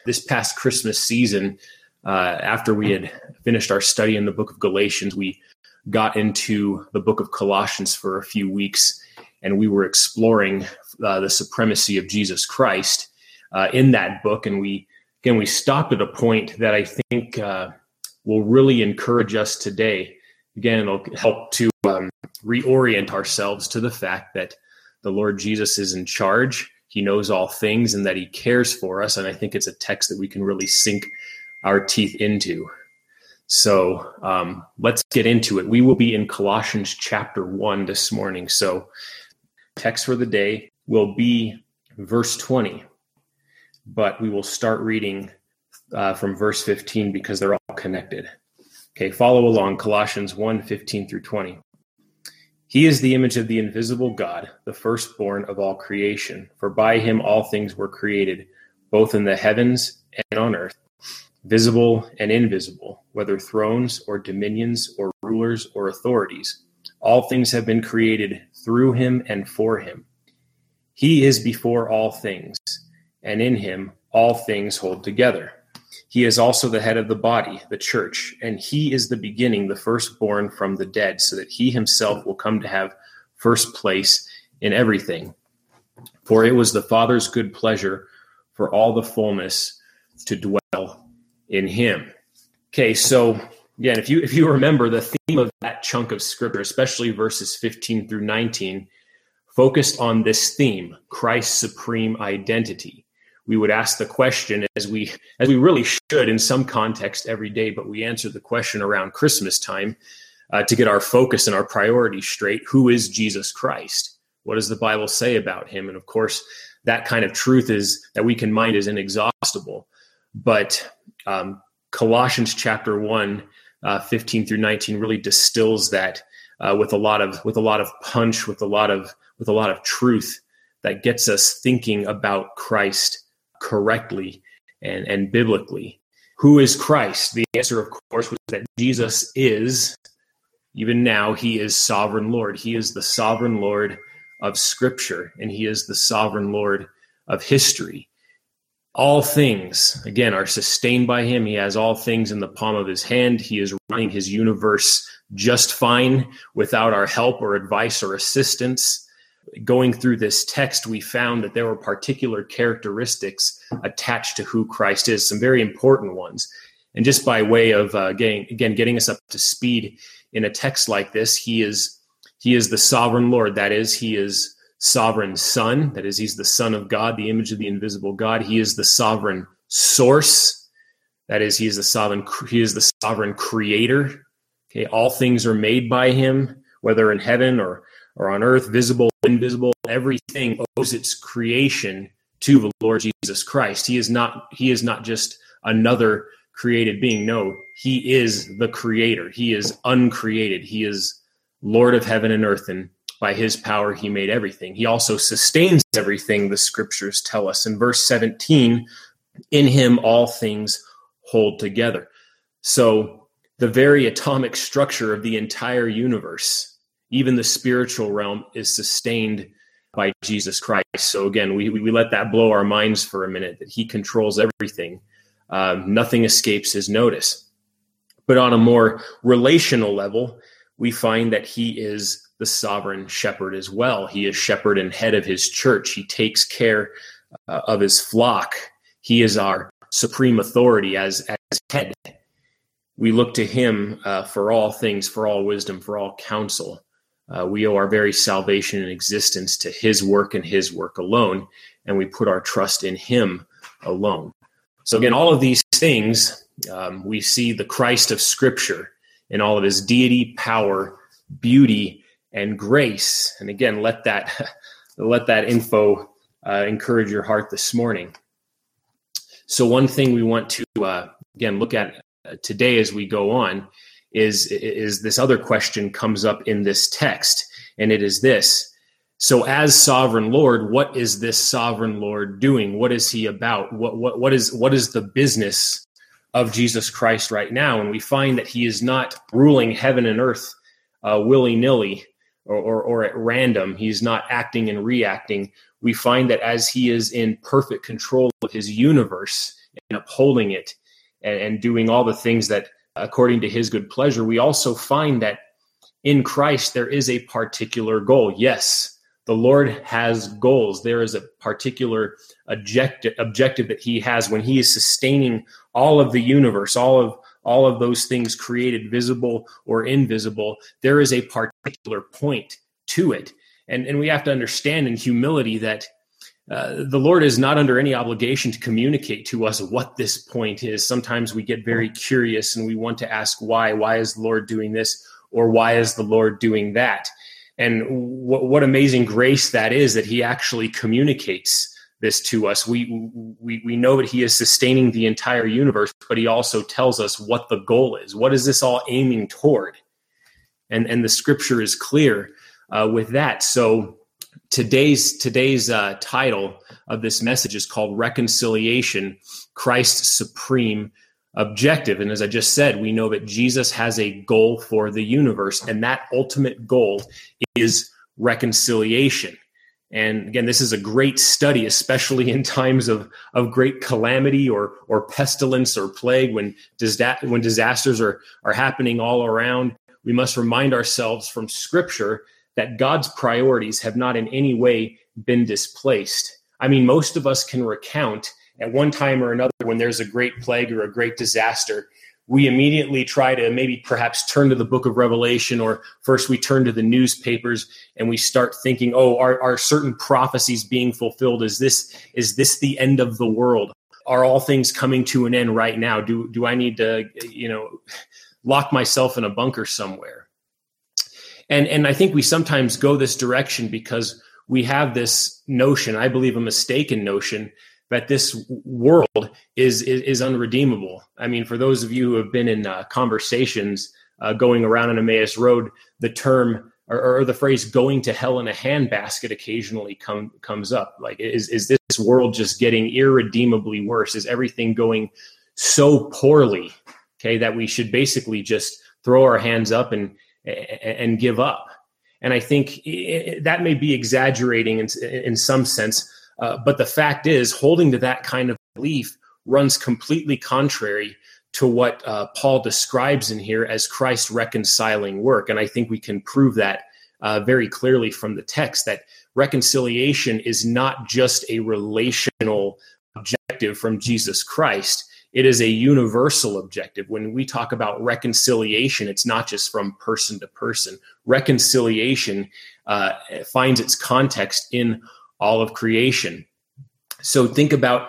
This past Christmas season, after we had finished our study in the book of Galatians, we got into the book of Colossians for a few weeks, and we were exploring the supremacy of Jesus Christ in that book. And we stopped at a point that I think will really encourage us today. Again, it'll help to reorient ourselves to the fact that the Lord Jesus is in charge. He knows all things and that he cares for us. And I think it's a text that we can really sink our teeth into. So let's get into it. We will be in Colossians chapter 1 this morning. So text for the day will be verse 20, but we will start reading from verse 15 because they're all connected. Okay, follow along. Colossians 1, 15 through 20. He is the image of the invisible God, the firstborn of all creation. For by him all things were created, both in the heavens and on earth, visible and invisible, whether thrones or dominions or rulers or authorities. All things have been created through him and for him. He is before all things, and in him all things hold together. He is also the head of the body, the church, and he is the beginning, the firstborn from the dead, so that he himself will come to have first place in everything. For it was the Father's good pleasure for all the fullness to dwell in him. Okay, so again, if you remember the theme of that chunk of scripture, especially verses 15 through 19, focused on this theme, Christ's supreme identity. We would ask the question, as we really should in some context every day, but we answer the question around Christmas time to get our focus and our priorities straight. Who is Jesus Christ? What does the Bible say about him? And of course, that kind of truth is that we can mind is inexhaustible. But Colossians chapter 1, 15 through 19 really distills that with a lot of punch, with a lot of truth that gets us thinking about Christ correctly and biblically. Who is Christ? The answer, of course, was that Jesus is, even now, he is sovereign Lord. He is the sovereign Lord of Scripture, and he is the sovereign Lord of history. All things, again, are sustained by him. He has all things in the palm of his hand. He is running his universe just fine without our help or advice or assistance. Going through this text, we found that there were particular characteristics attached to who Christ is, some very important ones. And just by way of getting us up to speed in a text like this, he is the sovereign Lord. That is, he is sovereign Son. That is, he's the Son of God, the image of the invisible God. He is the sovereign source. That is, he is the sovereign creator. Okay, all things are made by him, whether in heaven or on earth, visible, invisible. Everything owes its creation to the Lord Jesus Christ. He is not just another created being. No, he is the creator. He is uncreated. He is Lord of heaven and earth, and by his power he made everything. He also sustains everything, the scriptures tell us. In verse 17, in him all things hold together. So the very atomic structure of the entire universe, even the spiritual realm, is sustained by Jesus Christ. So again, we let that blow our minds for a minute, that he controls everything. Nothing escapes his notice. But on a more relational level, we find that he is the sovereign shepherd as well. He is shepherd and head of his church. He takes care of his flock. He is our supreme authority as head. We look to him for all things, for all wisdom, for all counsel. We owe our very salvation and existence to his work and his work alone, and we put our trust in him alone. So again, all of these things, we see the Christ of Scripture in all of his deity, power, beauty, and grace. And again, let that info encourage your heart this morning. So one thing we want to again look at today as we go on is this other question comes up in this text, and it is this. So as sovereign Lord, what is this sovereign Lord doing? What is he about? What is the business of Jesus Christ right now? And we find that he is not ruling heaven and earth willy-nilly or at random. He's not acting and reacting. We find that as he is in perfect control of his universe upholding it and doing all the things that according to his good pleasure, we also find that in Christ there is a particular goal. Yes, the Lord has goals. There is a particular objective that he has when he is sustaining all of the universe, all of those things created, visible or invisible. There is a particular point to it. And we have to understand in humility that the Lord is not under any obligation to communicate to us what this point is. Sometimes we get very curious and we want to ask why. Why is the Lord doing this? Or why is the Lord doing that? And what amazing grace that is, that he actually communicates this to us. We know that he is sustaining the entire universe, but he also tells us what the goal is. What is this all aiming toward? And the scripture is clear with that. So today's title of this message is called Reconciliation, Christ's Supreme Objective. And as I just said, we know that Jesus has a goal for the universe, and that ultimate goal is reconciliation. And again, this is a great study, especially in times of great calamity or pestilence or plague, when disasters are happening all around. We must remind ourselves from Scripture that God's priorities have not in any way been displaced. I mean, most of us can recount at one time or another when there's a great plague or a great disaster, we immediately try to maybe perhaps turn to the book of Revelation, or first we turn to the newspapers and we start thinking, oh, are certain prophecies being fulfilled? Is this the end of the world? Are all things coming to an end right now? Do I need to, lock myself in a bunker somewhere? And I think we sometimes go this direction because we have this notion, I believe a mistaken notion, that this world is unredeemable. I mean, for those of you who have been in conversations going around on Emmaus Road, the term or the phrase "going to hell in a handbasket" occasionally comes up. Like, is this world just getting irredeemably worse? Is everything going so poorly, okay, that we should basically just throw our hands up and give up? And I think that may be exaggerating in some sense. But the fact is, holding to that kind of belief runs completely contrary to what Paul describes in here as Christ's reconciling work. And I think we can prove that very clearly from the text, that reconciliation is not just a relational objective from Jesus Christ. It is a universal objective. When we talk about reconciliation, it's not just from person to person. Reconciliation finds its context in all of creation. So think about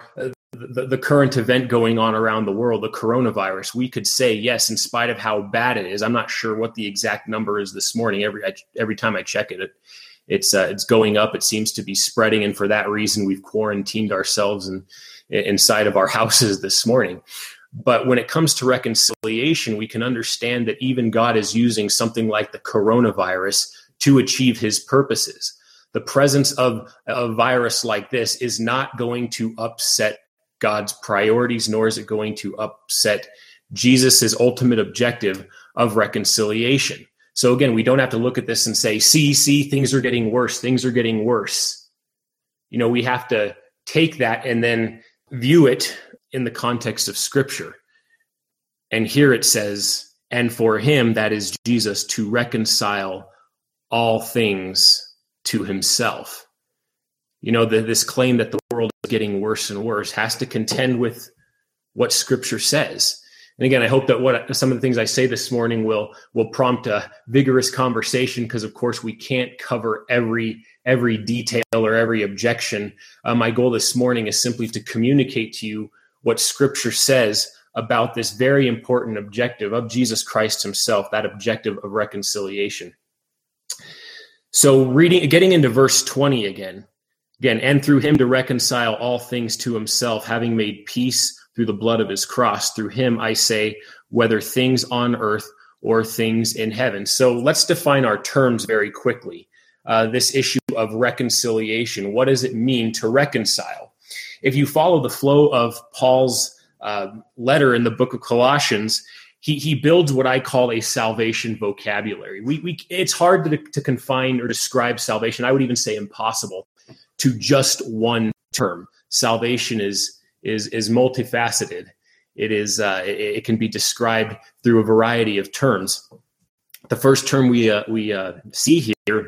the current event going on around the world, the coronavirus. We could say, yes, in spite of how bad it is, I'm not sure what the exact number is this morning. Every time I check it, it's going up. It seems to be spreading, and for that reason, we've quarantined ourselves inside of our houses this morning. But when it comes to reconciliation, we can understand that even God is using something like the coronavirus to achieve his purposes. The presence of a virus like this is not going to upset God's priorities, nor is it going to upset Jesus' ultimate objective of reconciliation. So again, we don't have to look at this and say, see, things are getting worse. Things are getting worse. We have to take that and then view it in the context of Scripture. And here it says, and for him, that is Jesus, to reconcile all things to himself. This claim that the world is getting worse and worse has to contend with what Scripture says. And again, I hope that some of the things I say this morning will prompt a vigorous conversation, because of course we can't cover every detail or every objection. My goal this morning is simply to communicate to you what Scripture says about this very important objective of Jesus Christ himself, that objective of reconciliation. So getting into verse 20 again, and through him to reconcile all things to himself, having made peace through the blood of his cross. Through him, I say, whether things on earth or things in heaven. So let's define our terms very quickly. This issue of reconciliation, what does it mean to reconcile? If you follow the flow of Paul's letter in the book of Colossians, he builds what I call a salvation vocabulary. It's hard to confine or describe salvation. I would even say impossible to just one term. Salvation is is multifaceted. It can be described through a variety of terms. The first term we see here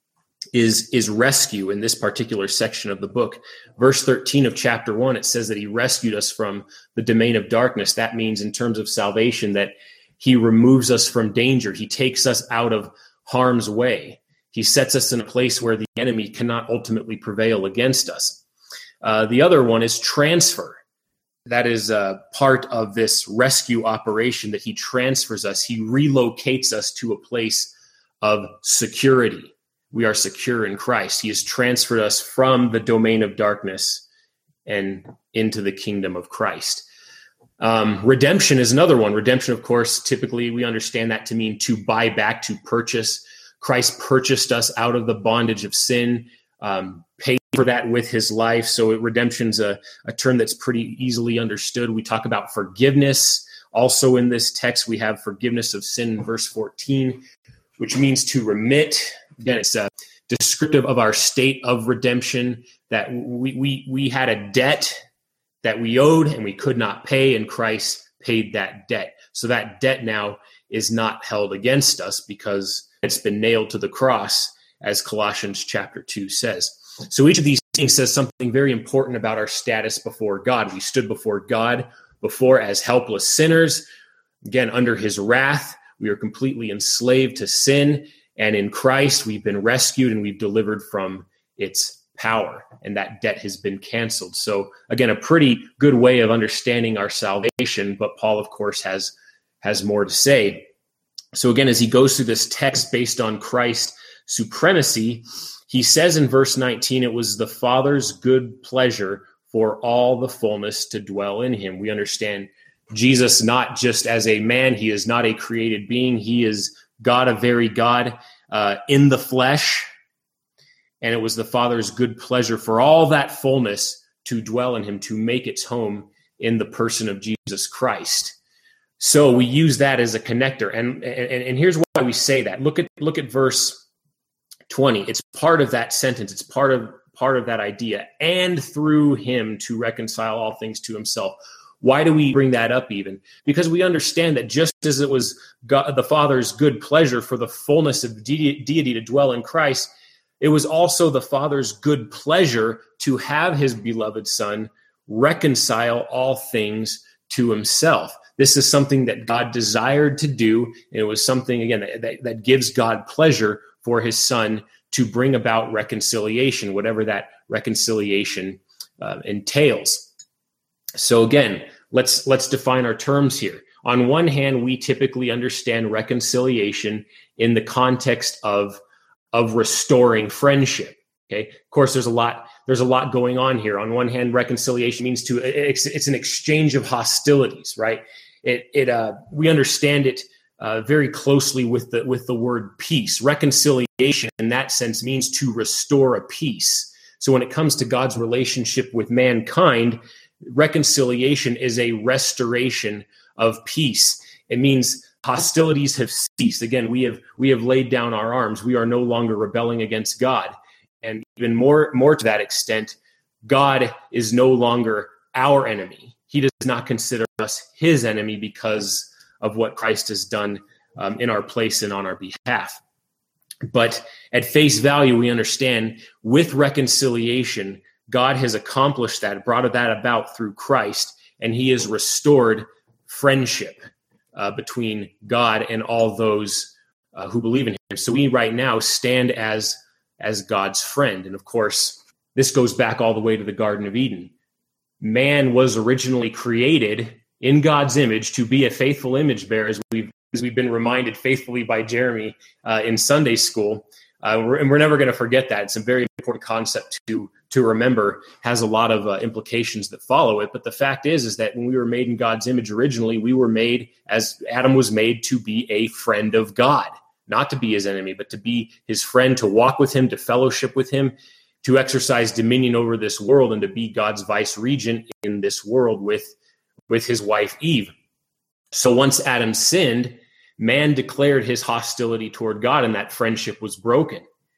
is rescue in this particular section of the book. Verse 13 of chapter 1, it says that he rescued us from the domain of darkness. That means in terms of salvation that he removes us from danger. He takes us out of harm's way. He sets us in a place where the enemy cannot ultimately prevail against us. The other one is transfer. That is part of this rescue operation, that he transfers us. He relocates us to a place of security. We are secure in Christ. He has transferred us from the domain of darkness and into the kingdom of Christ. Redemption is another one. Redemption, of course, typically we understand that to mean to buy back, to purchase. Christ purchased us out of the bondage of sin, paid for that with his life. So redemption's a term that's pretty easily understood. We talk about forgiveness. Also in this text, we have forgiveness of sin in verse 14, which means to remit. Again, it's descriptive of our state of redemption, that we had a debt that we owed and we could not pay, and Christ paid that debt. So that debt now is not held against us because it's been nailed to the cross, as Colossians chapter 2 says. So each of these things says something very important about our status before God. We stood before God before as helpless sinners, again, under his wrath. We are completely enslaved to sin, and in Christ we've been rescued and we've delivered from its power, and that debt has been canceled. So again, a pretty good way of understanding our salvation, but Paul, of course, has more to say. So again, as he goes through this text based on Christ's supremacy, he says in verse 19, it was the Father's good pleasure for all the fullness to dwell in him. We understand Jesus not just as a man. He is not a created being. He is God, a very God in the flesh. And it was the Father's good pleasure for all that fullness to dwell in him, to make its home in the person of Jesus Christ. So we use that as a connector. And here's why we say that. Look at verse 20. It's part of that sentence. It's part of that idea. And through him to reconcile all things to himself. Why do we bring that up even? Because we understand that just as it was God, the Father's good pleasure for the fullness of deity to dwell in Christ, it was also the Father's good pleasure to have his beloved Son reconcile all things to himself. This is something that God desired to do, and it was something, again, that gives God pleasure for his Son to bring about reconciliation, whatever that reconciliation entails. So again, let's define our terms here. On one hand, we typically understand reconciliation in the context of restoring friendship. Okay, of course, there's a lot going on here. On one hand, reconciliation means it's an exchange of hostilities, right? We understand it very closely with the word peace. Reconciliation, in that sense, means to restore a peace. So when it comes to God's relationship with mankind, reconciliation is a restoration of peace. It means hostilities have ceased. Again, we have laid down our arms. We are no longer rebelling against God. And even more to that extent, God is no longer our enemy. He does not consider us his enemy because of what Christ has done in our place and on our behalf. But at face value, we understand with reconciliation, God has accomplished that, brought that about through Christ, and he has restored friendship between God and all those who believe in him. So we right now stand as God's friend. And of course, this goes back all the way to the Garden of Eden. Man was originally created in God's image to be a faithful image bearer, as we've been reminded faithfully by Jeremy in Sunday school. And we're never going to forget that. It's a very important concept to remember, has a lot of implications that follow it. But the fact is that when we were made in God's image originally, we were made, as Adam was made, to be a friend of God, not to be his enemy, but to be his friend, to walk with him, to fellowship with him, to exercise dominion over this world, and to be God's vice regent in this world with his wife Eve. So once Adam sinned, man declared his hostility toward God, and that friendship was broken.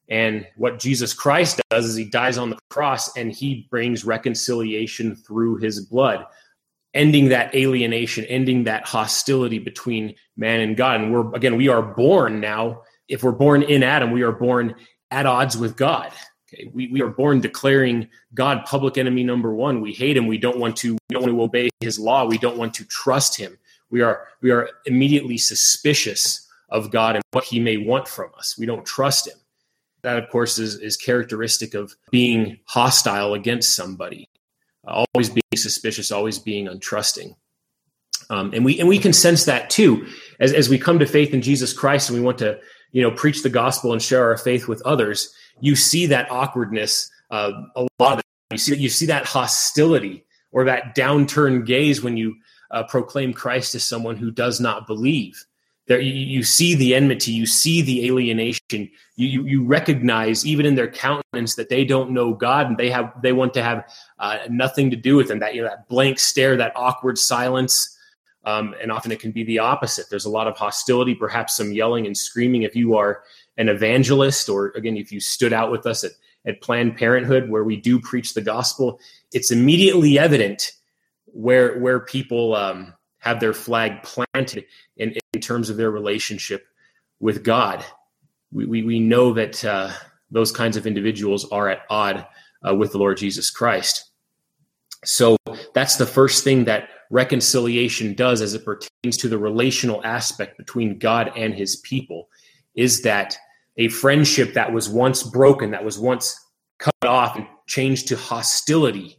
And what Jesus Christ does is he dies on the cross and he brings reconciliation through his blood, ending that alienation, ending that hostility between man and God. And we are born now. If we're born in Adam, we are born at odds with God. Okay, we are born declaring God public enemy number one. We hate him. We don't want to obey his law. We don't want to trust him. We are immediately suspicious of God and what he may want from us. We don't trust him. That, of course, is characteristic of being hostile against somebody, always being suspicious, always being untrusting. And we can sense that too, as we come to faith in Jesus Christ and we want to, preach the gospel and share our faith with others. You see that awkwardness a lot of it. You see that hostility or that downturned gaze when you proclaim Christ to someone who does not believe. There, you see the enmity, you see the alienation. You recognize even in their countenance that they don't know God and they want to have nothing to do with him. That blank stare, that awkward silence, and often it can be the opposite. There's a lot of hostility, perhaps some yelling and screaming. If you are an evangelist, or again, if you stood out with us at Planned Parenthood, where we do preach the gospel, it's immediately evident where people have their flag planted in terms of their relationship with God. We know that those kinds of individuals are at odd with the Lord Jesus Christ. So that's the first thing that reconciliation does as it pertains to the relational aspect between God and his people, is that a friendship that was once broken, that was once cut off and changed to hostility,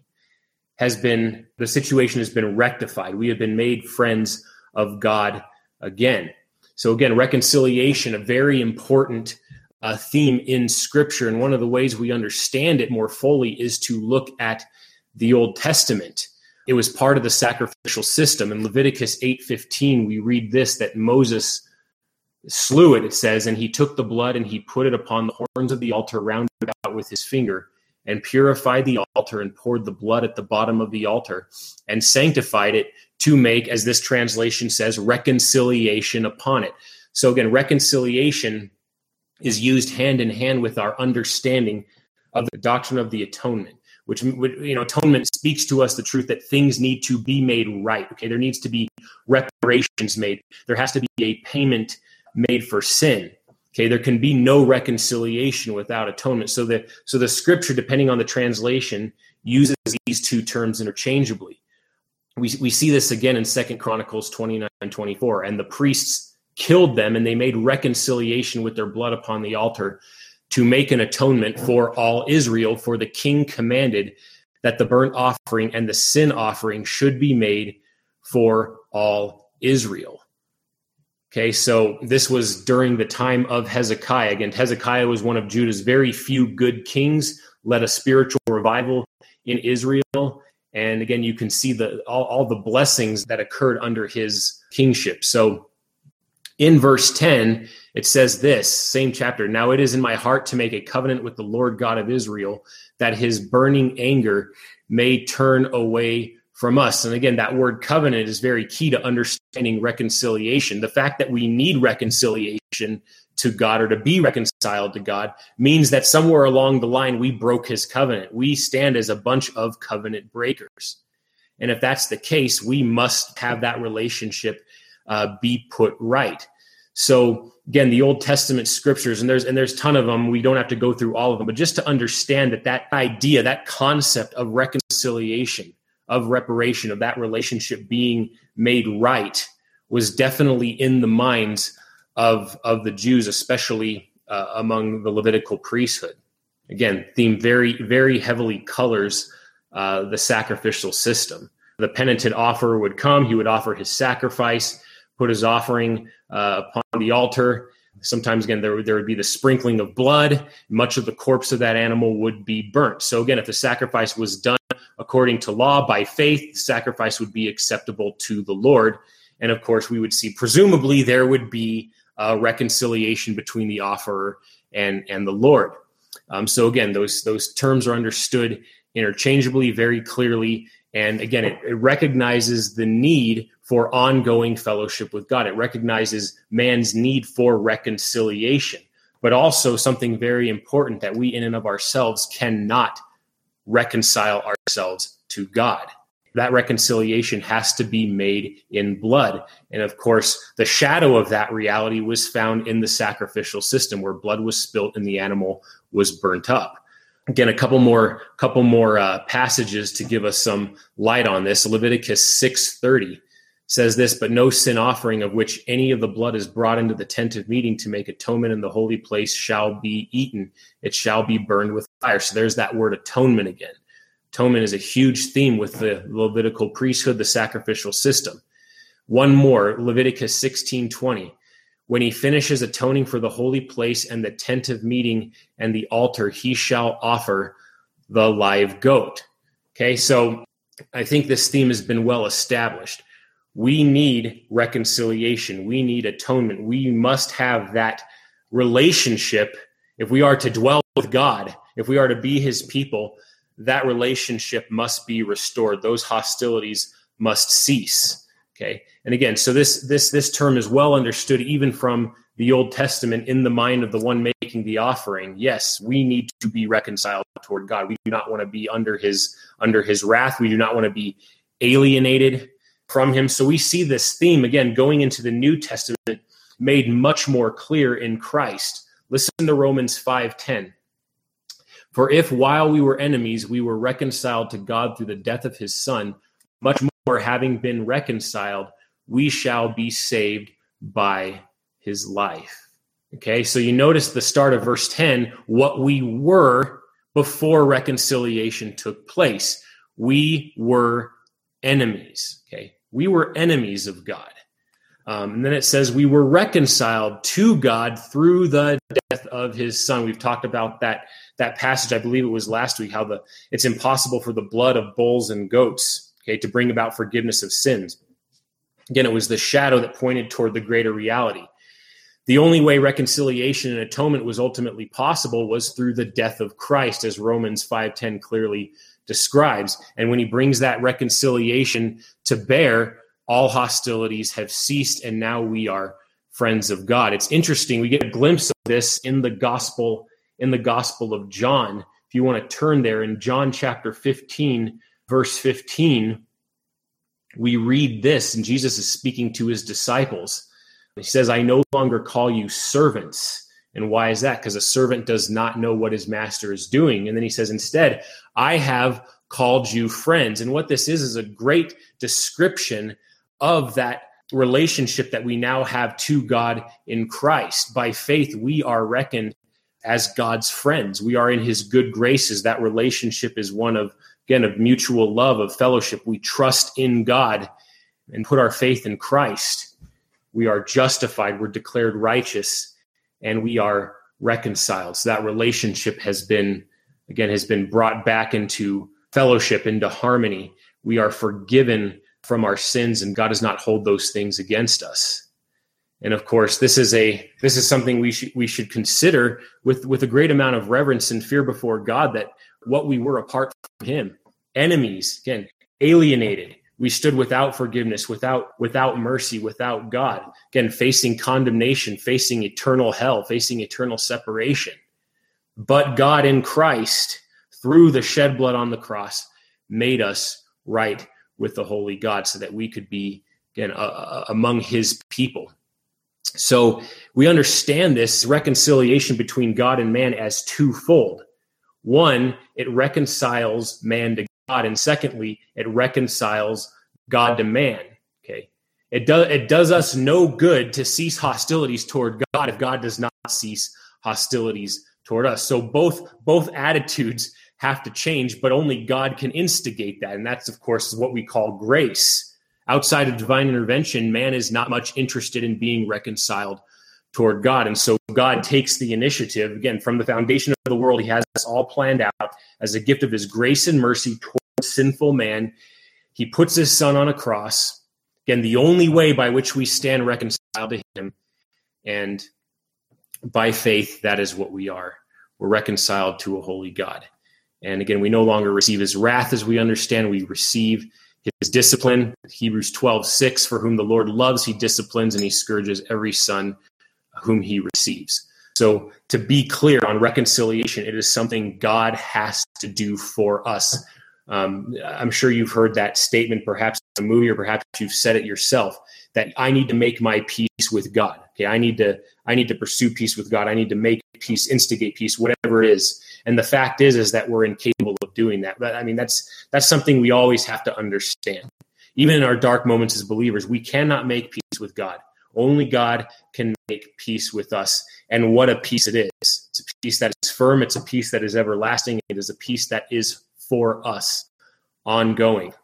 the situation has been rectified. We have been made friends of God again. So again, reconciliation, a very important theme in Scripture. And one of the ways we understand it more fully is to look at the Old Testament. It was part of the sacrificial system. In Leviticus 8:15, we read this, that Moses slew it, it says, and he took the blood and he put it upon the horns of the altar round about with his finger, and purified the altar and poured the blood at the bottom of the altar and sanctified it to make, as this translation says, reconciliation upon it. So again, reconciliation is used hand in hand with our understanding of the doctrine of the atonement, which atonement speaks to us the truth that things need to be made right. Okay, there needs to be reparations made. There has to be a payment made for sin. Okay, there can be no reconciliation without atonement. So the Scripture, depending on the translation, uses these two terms interchangeably. We see this again in 2 Chronicles 29:24. And the priests killed them, and they made reconciliation with their blood upon the altar to make an atonement for all Israel. For the king commanded that the burnt offering and the sin offering should be made for all Israel. Okay, so this was during the time of Hezekiah. Again, Hezekiah was one of Judah's very few good kings, led a spiritual revival in Israel. And again, you can see all the blessings that occurred under his kingship. So in verse 10, it says this, same chapter, "Now it is in my heart to make a covenant with the Lord God of Israel, that his burning anger may turn away from us." And again, that word covenant is very key to understanding reconciliation. The fact that we need reconciliation to God, or to be reconciled to God, means that somewhere along the line we broke his covenant. We stand as a bunch of covenant breakers. And if that's the case, we must have that relationship be put right. So again, the Old Testament scriptures, and there's a ton of them. We don't have to go through all of them, but just to understand that idea, that concept of reconciliation, of reparation, of that relationship being made right, was definitely in the minds of the Jews, especially among the Levitical priesthood. Again, theme very, very heavily colors the sacrificial system. The penitent offerer would come, he would offer his sacrifice, put his offering upon the altar. Sometimes, again, there would be the sprinkling of blood. Much of the corpse of that animal would be burnt. So again, if the sacrifice was done according to law by faith, the sacrifice would be acceptable to the Lord. And of course, we would see, presumably, there would be a reconciliation between the offerer and the Lord. So again, those terms are understood interchangeably, very clearly. And again, it recognizes the need for ongoing fellowship with God. It recognizes man's need for reconciliation. but also something very important, that we in and of ourselves cannot reconcile ourselves to God. That reconciliation has to be made in blood. And of course, the shadow of that reality was found in the sacrificial system, where blood was spilt and the animal was burnt up. Again, a couple more passages to give us some light on this. Leviticus 6:30 says this, "But no sin offering of which any of the blood is brought into the tent of meeting to make atonement in the holy place shall be eaten. It shall be burned with fire." So there's that word atonement again. Atonement is a huge theme with the Levitical priesthood, the sacrificial system. One more, Leviticus 16:20. "When he finishes atoning for the holy place and the tent of meeting and the altar, he shall offer the live goat." Okay, so I think this theme has been well established. We need reconciliation. We need atonement. We must have that relationship. If we are to dwell with God, if we are to be his people, that relationship must be restored. Those hostilities must cease. Okay. And again, so this term is well understood even from the Old Testament in the mind of the one making the offering. Yes, we need to be reconciled toward God. We do not want to be under his wrath. We do not want to be alienated from him. So we see this theme again going into the New Testament made much more clear in Christ. Listen to Romans 5:10. "For if while we were enemies, we were reconciled to God through the death of his Son, much more having been reconciled, we shall be saved by his life." Okay, so you notice the start of verse 10, what we were before reconciliation took place. We were enemies. Okay, we were enemies of God. And then it says we were reconciled to God through the death of his Son. We've talked about that passage, I believe it was last week, how it's impossible for the blood of bulls and goats, okay, to bring about forgiveness of sins. Again, it was the shadow that pointed toward the greater reality. The only way reconciliation and atonement was ultimately possible was through the death of Christ, as Romans 5:10 clearly describes. And when he brings that reconciliation to bear, all hostilities have ceased, and now we are friends of God. It's interesting. We get a glimpse of this in the Gospel of John. If you want to turn there, in John chapter 15, verse 15, we read this, and Jesus is speaking to his disciples. He says, "I no longer call you servants." And why is that? Because a servant does not know what his master is doing. And then he says, "Instead, I have called you friends." And what this is a great description of that relationship that we now have to God in Christ. By faith, we are reckoned as God's friends. We are in his good graces. That relationship is one of mutual love, of fellowship. We trust in God and put our faith in Christ. We are justified, we're declared righteous, and we are reconciled. So that relationship has been brought back into fellowship, into harmony. We are forgiven from our sins, and God does not hold those things against us. And of course, this is something we should consider with a great amount of reverence and fear before God, that what we were apart from him, enemies, again, alienated. We stood without forgiveness, without mercy, without God, again, facing condemnation, facing eternal hell, facing eternal separation. But God in Christ, through the shed blood on the cross, made us right with the holy God, so that we could be, again, among his people. So we understand this reconciliation between God and man as twofold. One, it reconciles man to God, and secondly, it reconciles God to man. Okay, it does us no good to cease hostilities toward God if God does not cease hostilities toward us. So both attitudes have to change, but only God can instigate that. And that's, of course, what we call grace. Outside of divine intervention, man is not much interested in being reconciled toward God. And so God takes the initiative. Again, from the foundation of the world, he has this all planned out as a gift of his grace and mercy towards sinful man. He puts his Son on a cross. Again, the only way by which we stand reconciled to him. And by faith, that is what we are. We're reconciled to a holy God. And again, we no longer receive his wrath as we understand. We receive his discipline. Hebrews 12:6, "For whom the Lord loves, he disciplines, and he scourges every son whom he receives." So to be clear on reconciliation, it is something God has to do for us. I'm sure you've heard that statement, perhaps in a movie, or perhaps you've said it yourself, that I need to make my peace with God. Okay, I need to pursue peace with God. I need to make peace, instigate peace, whatever it is. And the fact is that we're incapable of doing that. But I mean, that's something we always have to understand. Even in our dark moments as believers, we cannot make peace with God. Only God can make peace with us. And what a peace it is. It's a peace that is firm. It's a peace that is everlasting. It is a peace that is for us, ongoing.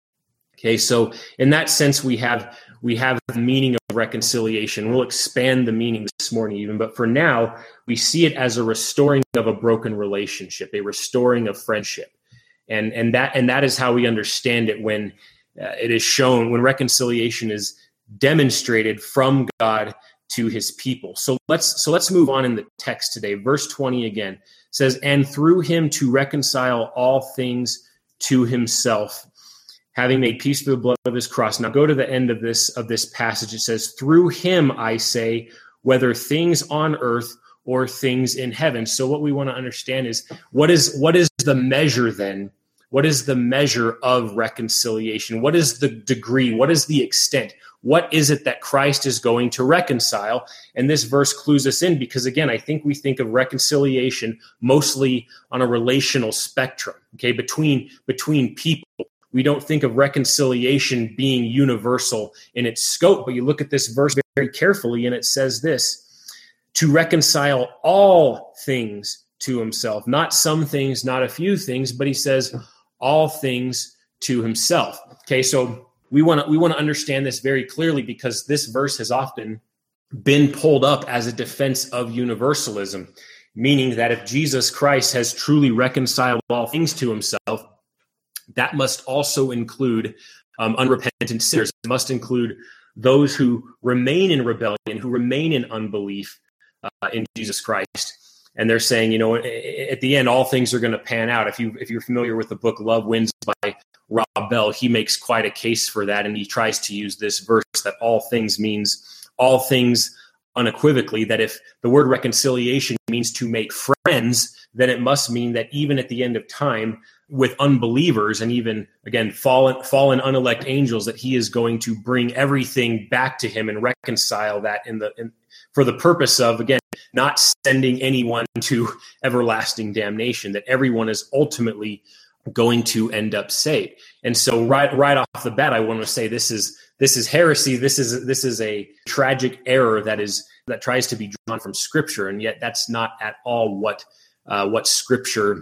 Okay, so in that sense, we have the meaning of reconciliation. We'll expand the meaning this morning even, but for now, we see it as a restoring of a broken relationship, a restoring of friendship. And that is how we understand it when it is shown, when reconciliation is demonstrated from God to his people. So let's move on in the text today. Verse 20 again says, and through him to reconcile all things to himself, having made peace through the blood of his cross. Now go to the end of this passage. It says, through him, I say, whether things on earth or things in heaven. So what we want to understand is what is the measure then? What is the measure of reconciliation? What is the degree? What is the extent? What is it that Christ is going to reconcile? And this verse clues us in because, again, I think we think of reconciliation mostly on a relational spectrum, okay, between people. We don't think of reconciliation being universal in its scope, but you look at this verse very carefully and it says this, to reconcile all things to himself, not some things, not a few things, but he says all things to himself. Okay, so we want to understand this very clearly because this verse has often been pulled up as a defense of universalism, meaning that if Jesus Christ has truly reconciled all things to himself, that must also include unrepentant sinners. It must include those who remain in rebellion, who remain in unbelief in Jesus Christ. And they're saying, at the end, all things are going to pan out. If you're familiar with the book Love Wins by Rob Bell, he makes quite a case for that. And he tries to use this verse that all things means all things unequivocally, that if the word reconciliation means to make friends, then it must mean that even at the end of time, with unbelievers and even, again, fallen unelect angels, that he is going to bring everything back to him and reconcile that for the purpose of, again, not sending anyone to everlasting damnation, that everyone is ultimately going to end up saved. And so right off the bat, I want to say this is heresy. This is a tragic error that tries to be drawn from Scripture, and yet that's not at all what Scripture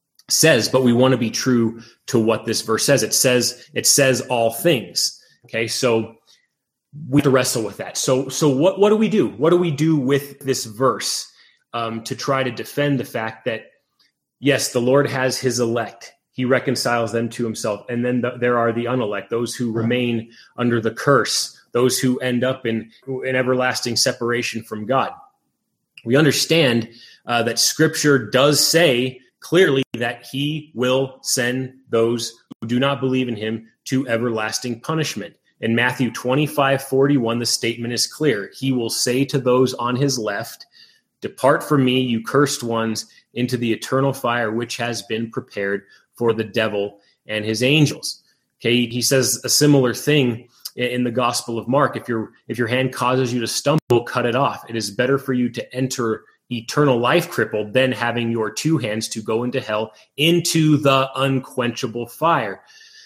says. But we want to be true to what this verse says. It says all things. Okay, so we have to wrestle with that. So what do we do? What do we do with this verse to try to defend the fact that, yes, the Lord has his elect. He reconciles them to himself. And then there are the unelect, those who remain under the curse, those who end up in everlasting separation from God. We understand that Scripture does say clearly that he will send those who do not believe in him to everlasting punishment. In Matthew 25:41, the statement is clear. He will say to those on his left, "Depart from me, you cursed ones, into the eternal fire which has been prepared for the devil and his angels." Okay, he says a similar thing in the Gospel of Mark. If your hand causes you to stumble, cut it off. It is better for you to enter eternal life crippled than having your two hands to go into hell, into the unquenchable fire.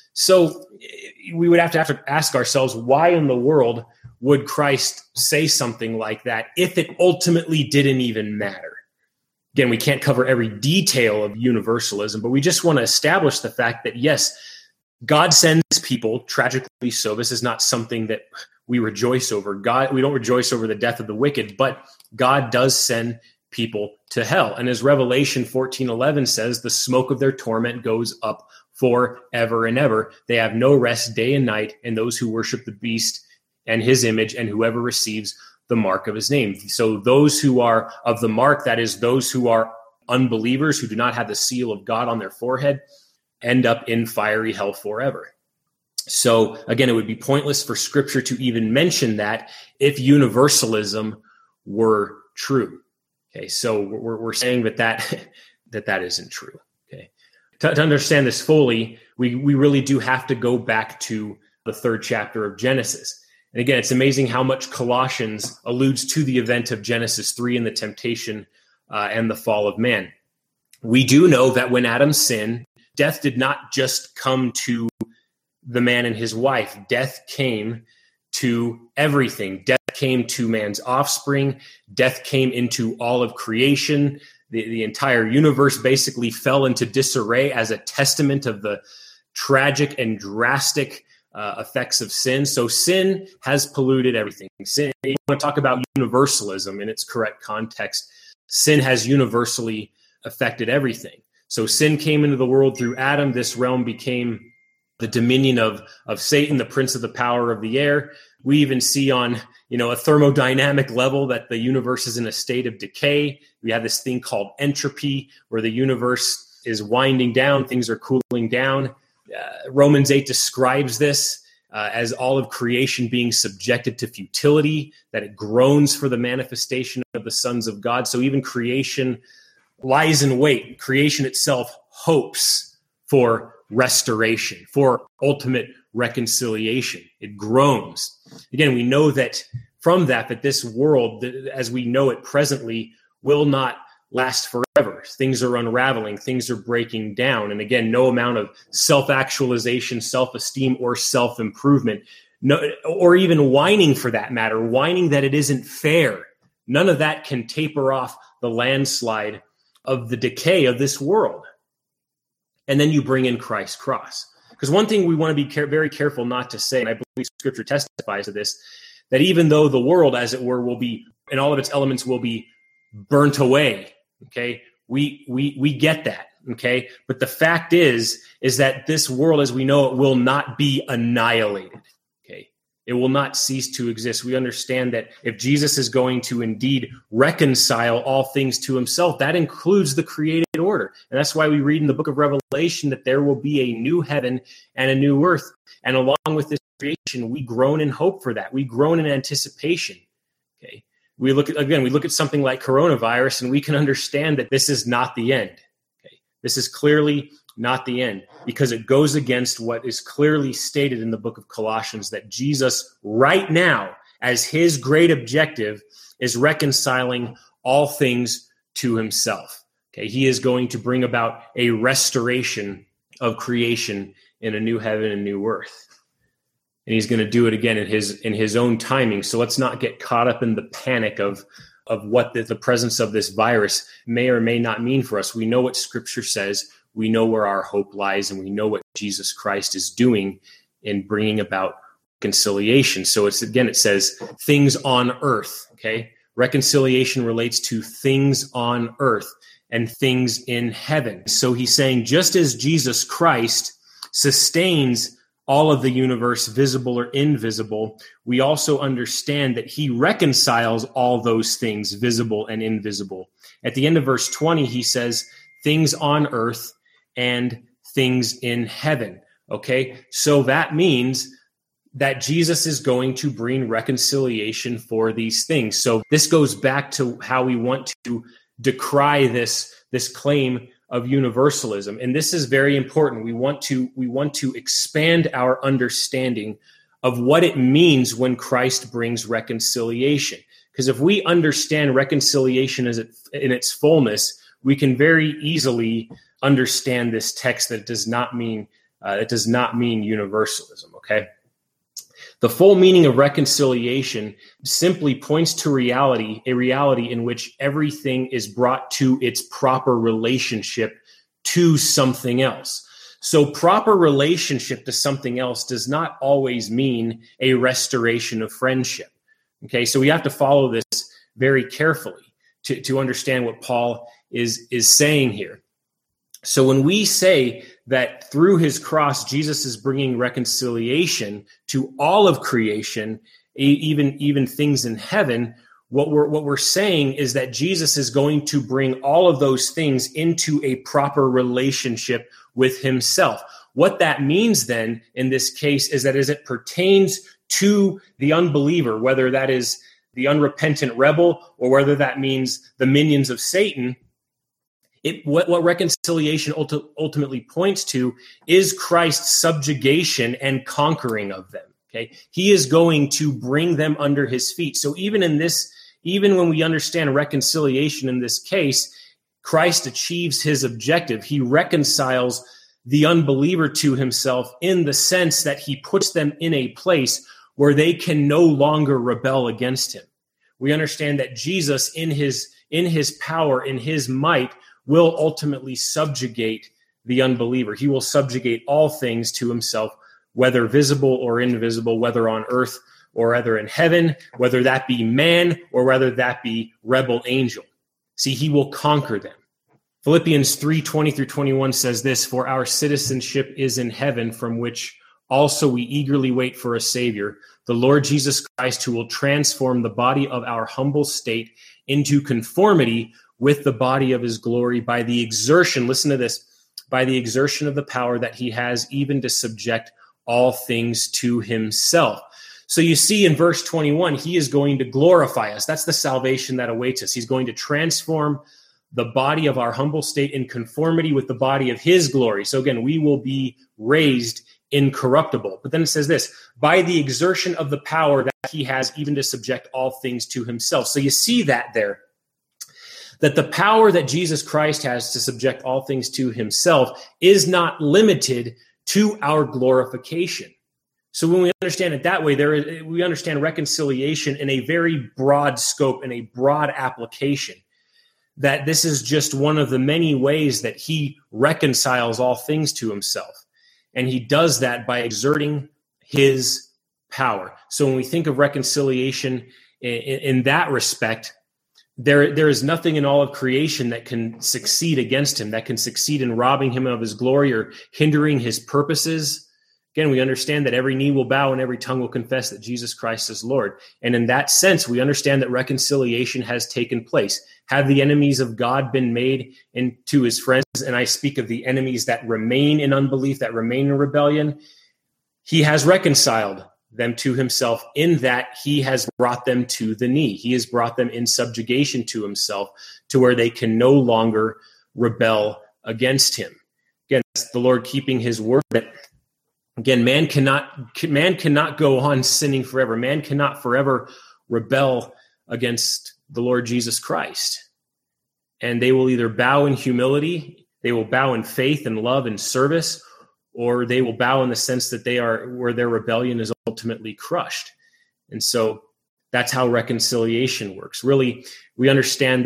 So we would have to ask ourselves, why in the world would Christ say something like that if it ultimately didn't even matter? Again, we can't cover every detail of universalism, but we just want to establish the fact that, yes, God sends people, tragically so. This is not something that we rejoice over. We don't rejoice over the death of the wicked, but God does send people to hell. And as Revelation 14:11 says, the smoke of their torment goes up forever and ever. They have no rest day and night, and those who worship the beast and his image, and whoever receives the mark of his name. So those who are of the mark, that is those who are unbelievers, who do not have the seal of God on their forehead, end up in fiery hell forever. So again, it would be pointless for Scripture to even mention that if universalism were true. Okay, so we're saying that isn't true. Okay, to understand this fully, we really do have to go back to the 3rd chapter of Genesis. And again, it's amazing how much Colossians alludes to the event of Genesis 3 and the temptation and the fall of man. We do know that when Adam sinned, death did not just come to the man and his wife. Death came to everything. Death came to man's offspring. Death came into all of creation. The entire universe basically fell into disarray as a testament of the tragic and drastic effects of sin. So sin has polluted everything. Sin, you want to talk about universalism in its correct context, sin has universally affected everything. So sin came into the world through Adam. This realm became the dominion of Satan, the prince of the power of the air. We even see on a thermodynamic level that the universe is in a state of decay. We have this thing called entropy, where the universe is winding down, things are cooling down. Romans 8 describes this as all of creation being subjected to futility, that it groans for the manifestation of the sons of God. So even creation lies in wait. Creation itself hopes for restoration, for ultimate reconciliation. It groans. Again, we know that from that this world, as we know it presently, will not last forever. Things are unraveling. Things are breaking down. And again, no amount of self-actualization, self-esteem, or self-improvement, or even whining for that matter, whining that it isn't fair. None of that can taper off the landslide of the decay of this world. And then you bring in Christ's cross. Because one thing we want to be very careful not to say, and I believe Scripture testifies to this, that even though the world, as it were, will be, and all of its elements will be burnt away, okay? We get that, okay? But the fact is that this world, as we know it, will not be annihilated, okay? It will not cease to exist. We understand that if Jesus is going to indeed reconcile all things to himself, that includes the created order. And that's why we read in the book of Revelation that there will be a new heaven and a new earth. And along with this creation, we groan in hope for that. We groan in anticipation, okay? We look at something like coronavirus, and we can understand that this is not the end. Okay? This is clearly not the end, because it goes against what is clearly stated in the book of Colossians, that Jesus right now, as his great objective, is reconciling all things to himself. Okay? He is going to bring about a restoration of creation in a new heaven and new earth. And he's going to do it again in his own timing. So let's not get caught up in the panic of what the presence of this virus may or may not mean for us. We know what Scripture says. We know where our hope lies, and we know what Jesus Christ is doing in bringing about reconciliation. So it says things on earth, okay? Reconciliation relates to things on earth and things in heaven. So he's saying, just as Jesus Christ sustains all of the universe, visible or invisible, we also understand that he reconciles all those things, visible and invisible. At the end of verse 20, he says, things on earth and things in heaven. Okay, so that means that Jesus is going to bring reconciliation for these things. So this goes back to how we want to decry this claim of universalism. And this is very important. We want to expand our understanding of what it means when Christ brings reconciliation. Because if we understand reconciliation in its fullness, we can very easily understand this text that it does not mean universalism. Okay. The full meaning of reconciliation simply points to a reality in which everything is brought to its proper relationship to something else. So proper relationship to something else does not always mean a restoration of friendship. Okay, so we have to follow this very carefully to understand what Paul is saying here. So when we say that through his cross, Jesus is bringing reconciliation to all of creation, even things in heaven, what we're saying is that Jesus is going to bring all of those things into a proper relationship with himself. What that means then in this case is that as it pertains to the unbeliever, whether that is the unrepentant rebel, or whether that means the minions of Satan, what reconciliation ultimately points to is Christ's subjugation and conquering of them. Okay, he is going to bring them under his feet. So even when we understand reconciliation in this case, Christ achieves his objective. He reconciles the unbeliever to himself in the sense that he puts them in a place where they can no longer rebel against him. We understand that Jesus, in his power, in his might, will ultimately subjugate the unbeliever. He will subjugate all things to himself, whether visible or invisible, whether on earth or whether in heaven, whether that be man or whether that be rebel angel. See, he will conquer them. Philippians 3:20-21 says this, "For our citizenship is in heaven, from which also we eagerly wait for a Savior, the Lord Jesus Christ, who will transform the body of our humble state into conformity with the body of his glory by the exertion," listen to this, "by the exertion of the power that he has, even to subject all things to himself." So you see in verse 21, he is going to glorify us. That's the salvation that awaits us. He's going to transform the body of our humble state in conformity with the body of his glory. So again, we will be raised incorruptible. But then it says this, by the exertion of the power that he has, even to subject all things to himself. So you see that there, that the power that Jesus Christ has to subject all things to himself is not limited to our glorification. So when we understand it that way, we understand reconciliation in a very broad scope, in a broad application, that this is just one of the many ways that he reconciles all things to himself. And he does that by exerting his power. So when we think of reconciliation in that respect, there is nothing in all of creation that can succeed against him, that can succeed in robbing him of his glory or hindering his purposes. Again, we understand that every knee will bow and every tongue will confess that Jesus Christ is Lord. And in that sense, we understand that reconciliation has taken place. Have the enemies of God been made into his friends? And I speak of the enemies that remain in unbelief, that remain in rebellion. He has reconciled them to himself in that he has brought them to the knee. He has brought them in subjugation to himself to where they can no longer rebel against him. Again, it's the Lord keeping his word that, again, man cannot go on sinning forever. Man cannot forever rebel against the Lord Jesus Christ. And they will either bow in humility, they will bow in faith and love and service, or they will bow in the sense that they are where their rebellion is ultimately crushed. And so that's how reconciliation works. Really, we understand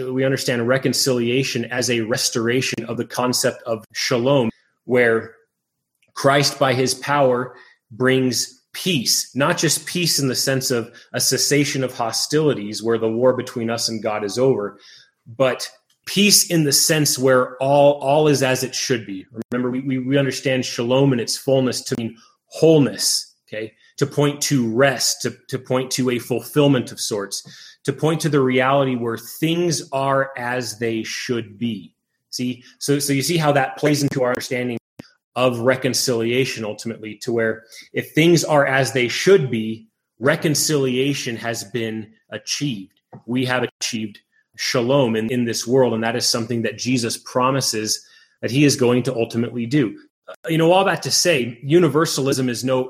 reconciliation as a restoration of the concept of shalom, where Christ, by his power, brings peace, not just peace in the sense of a cessation of hostilities where the war between us and God is over, but peace in the sense where all is as it should be. Remember, we understand shalom in its fullness to mean wholeness, okay? To point to rest, to point to a fulfillment of sorts, to point to the reality where things are as they should be. See, so you see how that plays into our understanding of reconciliation ultimately, to where if things are as they should be, reconciliation has been achieved. We have achieved shalom in this world, and that is something that Jesus promises that he is going to ultimately do. All that to say, universalism is no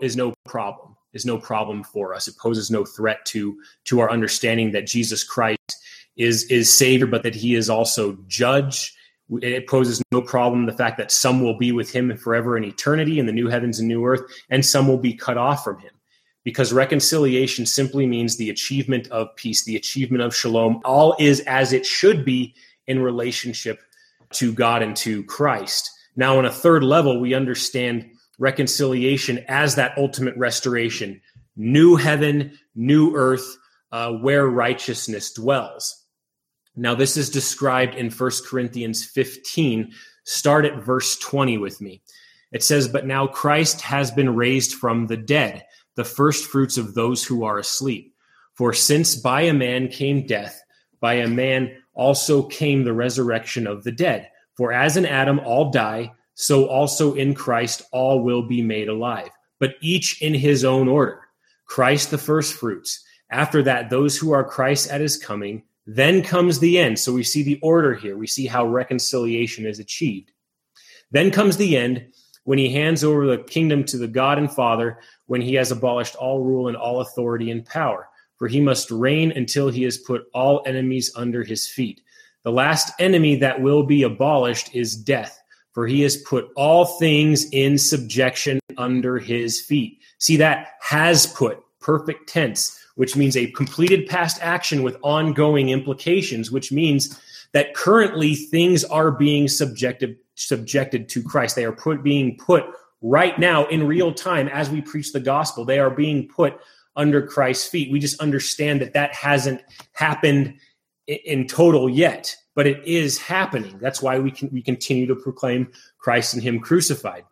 problem for us. It poses no threat to our understanding that Jesus Christ is Savior, but that he is also judge. It poses no problem the fact that some will be with him forever in eternity in the new heavens and new earth, and some will be cut off from him. Because reconciliation simply means the achievement of peace, the achievement of shalom. All is as it should be in relationship to God and to Christ. Now, on a third level, we understand reconciliation as that ultimate restoration. New heaven, new earth, where righteousness dwells. Now, this is described in 1 Corinthians 15. Start at verse 20 with me. It says, "But now Christ has been raised from the dead, the first fruits of those who are asleep. For since by a man came death, by a man also came the resurrection of the dead. For as in Adam all die, so also in Christ all will be made alive, but each in his own order. Christ the first fruits, After that, those who are Christ at his coming, then comes the end. So we see the order here. We see how reconciliation is achieved. Then comes the end, when he hands over the kingdom to the God and Father, when he has abolished all rule and all authority and power. For he must reign until he has put all enemies under his feet. The last enemy that will be abolished is death, for he has put all things in subjection under his feet. See, that has put, perfect tense, which means a completed past action with ongoing implications, which means that currently things are being subjected to Christ. They are being put right now in real time as we preach the gospel. They are being put under Christ's feet. We just understand that hasn't happened in total yet, but it is happening. That's why we continue to proclaim Christ and him crucified.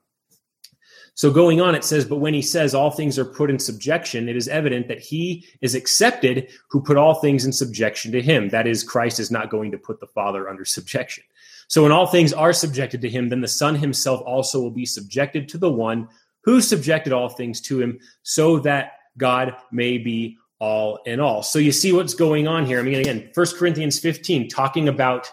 So going on, it says, but when he says all things are put in subjection, it is evident that he is accepted who put all things in subjection to him. That is, Christ is not going to put the Father under subjection. So when all things are subjected to him, then the Son himself also will be subjected to the one who subjected all things to him, so that God may be all in all. So you see what's going on here. I mean, again, 1 Corinthians 15, talking about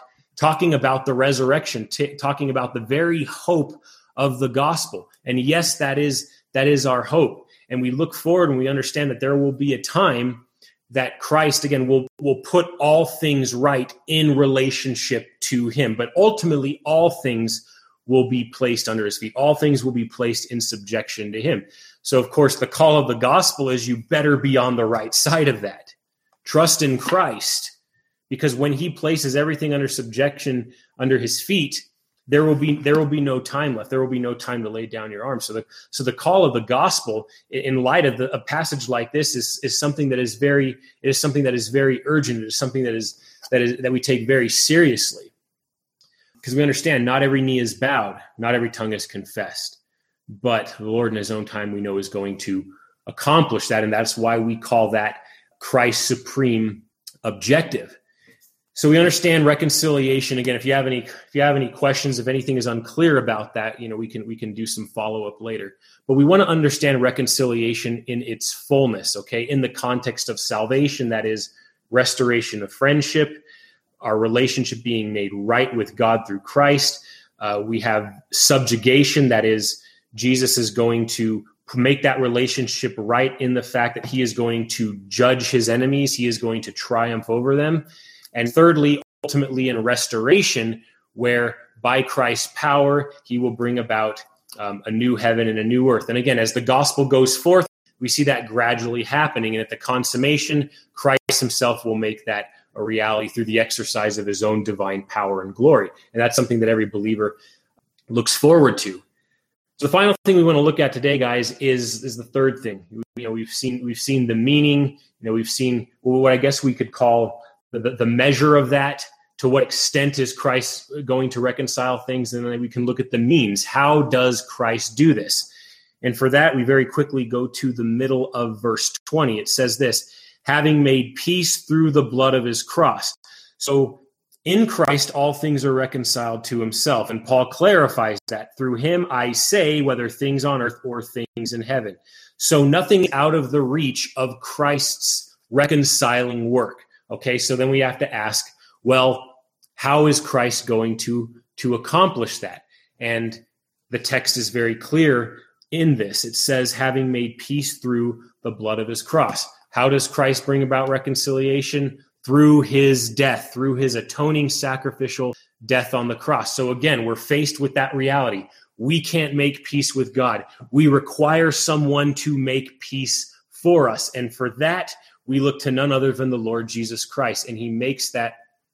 the resurrection, talking about the very hope of the gospel. And yes, that is our hope. And we look forward and we understand that there will be a time that Christ, again, will put all things right in relationship to him. But ultimately, all things will be placed under his feet. All things will be placed in subjection to him. So, of course, the call of the gospel is you better be on the right side of that. Trust in Christ, because when he places everything under subjection under his feet, there will be no time left. There will be no time to lay down your arms. So the call of the gospel, in light of a passage like this, is something that is very urgent. It is something that we take very seriously, because we understand not every knee is bowed, not every tongue is confessed, but the Lord in his own time we know is going to accomplish that, and that's why we call that Christ's supreme objective. So we understand reconciliation. Again, if you have any questions, if anything is unclear about that, we can do some follow-up later. But we want to understand reconciliation in its fullness, okay? In the context of salvation, that is restoration of friendship, our relationship being made right with God through Christ. We have subjugation, that is Jesus is going to make that relationship right in the fact that he is going to judge his enemies. He is going to triumph over them. And thirdly, ultimately in restoration, where by Christ's power, he will bring about a new heaven and a new earth. And again, as the gospel goes forth, we see that gradually happening. And at the consummation, Christ himself will make that a reality through the exercise of his own divine power and glory. And that's something that every believer looks forward to. So the final thing we want to look at today, guys, is the third thing. We've seen the meaning. We've seen what I guess we could call the measure of that. To what extent is Christ going to reconcile things? And then we can look at the means. How does Christ do this? And for that, we very quickly go to the middle of verse 20. It says this, having made peace through the blood of his cross. So in Christ, all things are reconciled to himself. And Paul clarifies that through him, I say, whether things on earth or things in heaven. So nothing out of the reach of Christ's reconciling work. Okay, so then we have to ask, well, how is Christ going to accomplish that? And the text is very clear in this. It says, having made peace through the blood of his cross. How does Christ bring about reconciliation? Through his death, through his atoning sacrificial death on the cross. So again, we're faced with that reality. We can't make peace with God. We require someone to make peace for us. And for that, we look to none other than the Lord Jesus Christ. And he makes that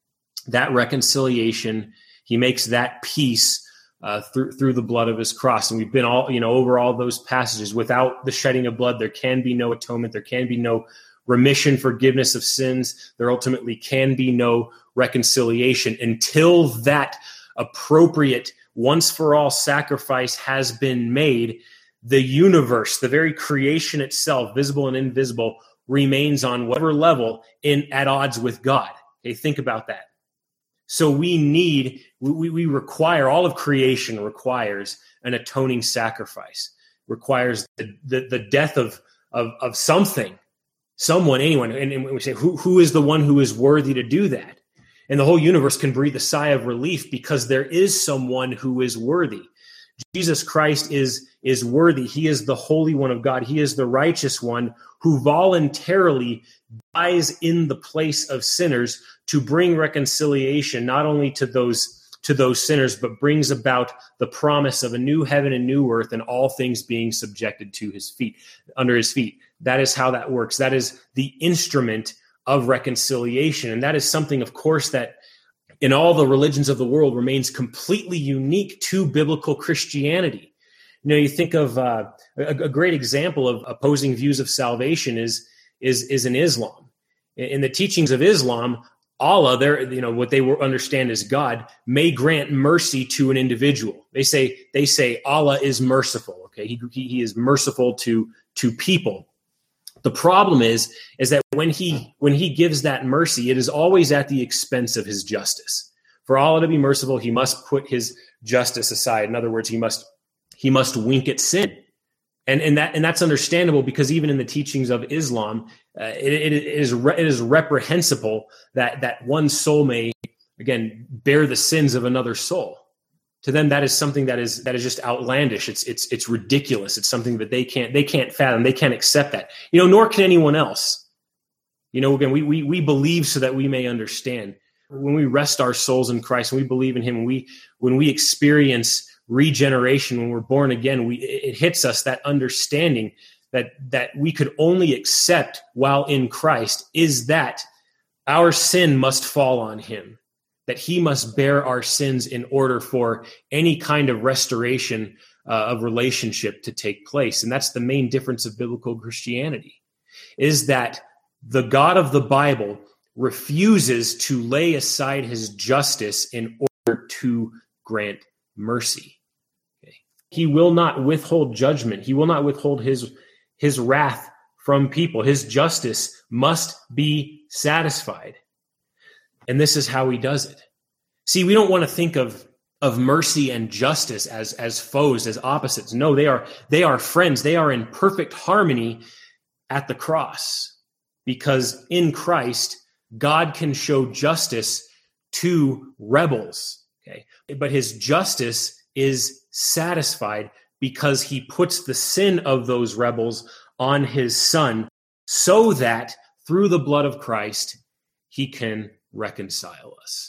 reconciliation. He makes that peace through the blood of his cross. And we've been over all those passages. Without the shedding of blood, there can be no atonement. There can be no remission, forgiveness of sins. There ultimately can be no reconciliation until that appropriate once for all sacrifice has been made. The universe, the very creation itself, visible and invisible, remains on whatever level at odds with God. Okay, think about that. So we require, all of creation requires an atoning sacrifice, requires the death of something Someone, anyone. And we say, who is the one who is worthy to do that? And the whole universe can breathe a sigh of relief because there is someone who is worthy. Jesus Christ is worthy. He is the Holy One of God. He is the righteous one who voluntarily dies in the place of sinners to bring reconciliation, not only to those sinners, but brings about the promise of a new heaven and new earth and all things being subjected to his feet, under his feet. That is how that works. That is the instrument of reconciliation. And that is something, of course, that in all the religions of the world remains completely unique to biblical Christianity. You think of a great example of opposing views of salvation is in Islam. In the teachings of Islam, Allah, what they understand as God, may grant mercy to an individual. They say Allah is merciful. Okay, he is merciful to people. The problem is that when he gives that mercy, it is always at the expense of his justice. For Allah to be merciful, he must put his justice aside. In other words, he must wink at sin. And that's understandable, because even in the teachings of Islam, it is reprehensible that one soul may, again, bear the sins of another soul. To them, that is something that is just outlandish. It's ridiculous. It's something that they can't fathom. They can't accept that. Nor can anyone else. Again, we believe so that we may understand. When we rest our souls in Christ and we believe in him, when we experience regeneration, when we're born again, it hits us, that understanding that we could only accept while in Christ is that our sin must fall on him, that he must bear our sins in order for any kind of restoration of relationship to take place. And that's the main difference of biblical Christianity, is that the God of the Bible refuses to lay aside his justice in order to grant mercy. Okay. He will not withhold judgment. He will not withhold his wrath from people. His justice must be satisfied. And this is how he does it. See, we don't want to think of mercy and justice as foes, as opposites. No, they are friends. They are in perfect harmony at the cross, because in Christ, God can show justice to rebels. Okay, but his justice is satisfied because he puts the sin of those rebels on his Son, so that through the blood of Christ, he can reconcile us.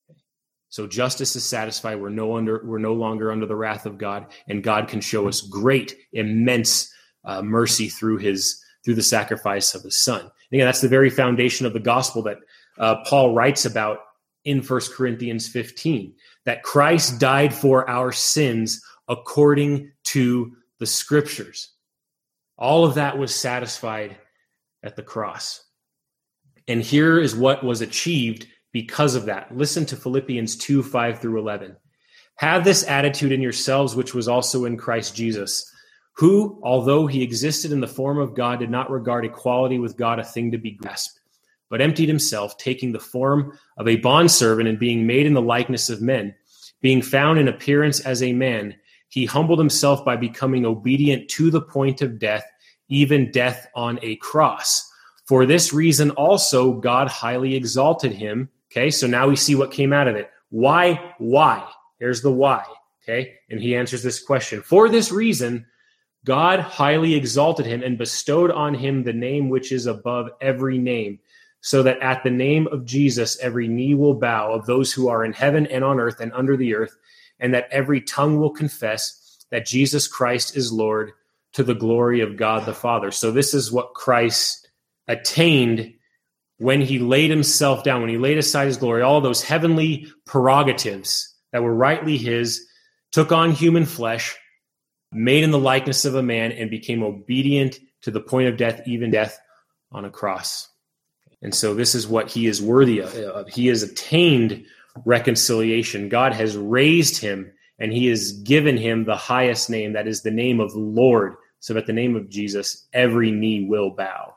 So justice is satisfied. We're no longer under the wrath of God, and God can show us great, immense mercy through the sacrifice of his Son. And again, that's the very foundation of the gospel that Paul writes about in 1 Corinthians 15, that Christ died for our sins according to the Scriptures. All of that was satisfied at the cross. And here is what was achieved because of that. Listen to Philippians 2, 5 through 11. Have this attitude in yourselves, which was also in Christ Jesus, who, although he existed in the form of God, did not regard equality with God a thing to be grasped, but emptied himself, taking the form of a bondservant and being made in the likeness of men. Being found in appearance as a man, he humbled himself by becoming obedient to the point of death, even death on a cross. For this reason also God highly exalted him. Okay, so now we see what came out of it. Why? Here's the why. Okay, and he answers this question. For this reason, God highly exalted him and bestowed on him the name which is above every name, so that at the name of Jesus every knee will bow, of those who are in heaven and on earth and under the earth, and that every tongue will confess that Jesus Christ is Lord, to the glory of God the Father. So this is what Christ attained when he laid himself down, when he laid aside his glory, all those heavenly prerogatives that were rightly his, took on human flesh, made in the likeness of a man, and became obedient to the point of death, even death on a cross. And so this is what he is worthy of. He has attained reconciliation. God has raised him, and he has given him the highest name, that is the name of the Lord, so that at the name of Jesus, every knee will bow.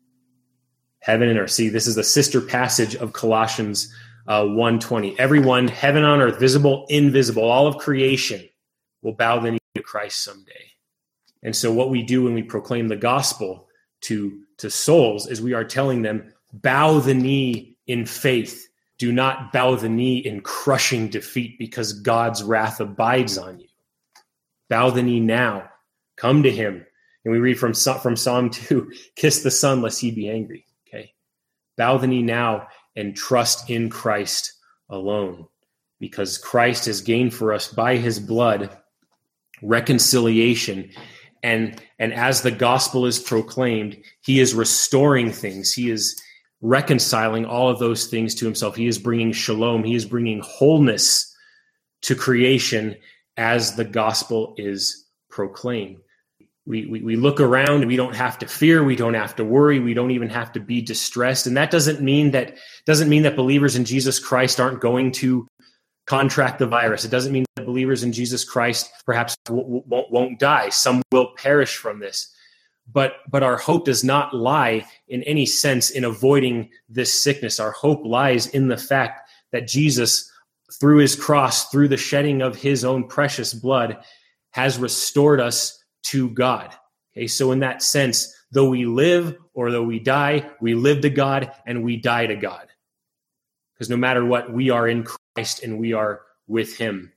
Heaven and earth. See, this is the sister passage of Colossians 1:20. Everyone, heaven on earth, visible, invisible, all of creation will bow the knee to Christ someday. And so what we do when we proclaim the gospel to to souls is we are telling them, bow the knee in faith. Do not bow the knee in crushing defeat because God's wrath abides on you. Bow the knee now. Come to him. And we read from Psalm 2, kiss the Son lest he be angry. Okay. Bow the knee now and trust in Christ alone, because Christ has gained for us by his blood reconciliation. And as the gospel is proclaimed, he is restoring things. He is reconciling all of those things to himself. He is bringing shalom. He is bringing wholeness to creation as the gospel is proclaimed. We look around and we don't have to fear. We don't have to worry. We don't even have to be distressed. And that doesn't mean that believers in Jesus Christ aren't going to contract the virus. It doesn't mean that believers in Jesus Christ perhaps won't die. Some will perish from this. But our hope does not lie in any sense in avoiding this sickness. Our hope lies in the fact that Jesus, through his cross, through the shedding of his own precious blood, has restored us to God. Okay, so in that sense, though we live or though we die, we live to God and we die to God. Because no matter what, we are in Christ and we are with him.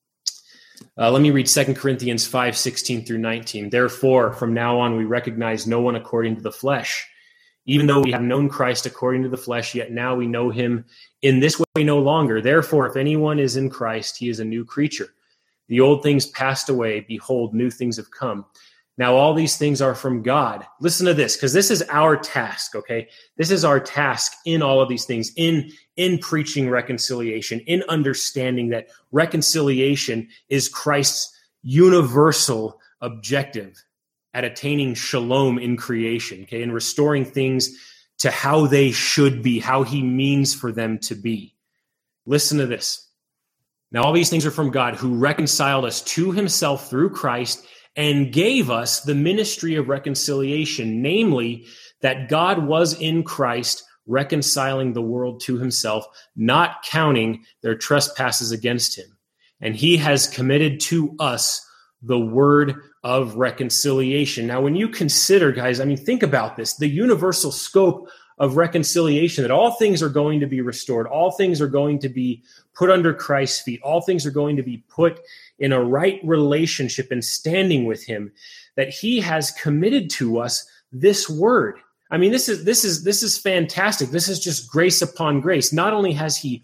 Let me read 2 Corinthians 5:16 through 19. Therefore, from now on, we recognize no one according to the flesh. Even though we have known Christ according to the flesh, yet now we know him in this way no longer. Therefore, if anyone is in Christ, he is a new creature. The old things passed away. Behold, new things have come. Now, all these things are from God. Listen to this, because this is our task, okay? This is our task in all of these things, in preaching reconciliation, in understanding that reconciliation is Christ's universal objective at attaining shalom in creation, okay? And restoring things to how they should be, how he means for them to be. Listen to this. Now, all these things are from God, who reconciled us to himself through Christ and gave us the ministry of reconciliation, namely that God was in Christ reconciling the world to himself, not counting their trespasses against him. And he has committed to us the word of reconciliation. Now, when you consider, guys, think about this, the universal scope of reconciliation, that all things are going to be restored, all things are going to be put under Christ's feet, all things are going to be put in a right relationship and standing with him, that he has committed to us this word. This is fantastic. This is just grace upon grace. Not only has he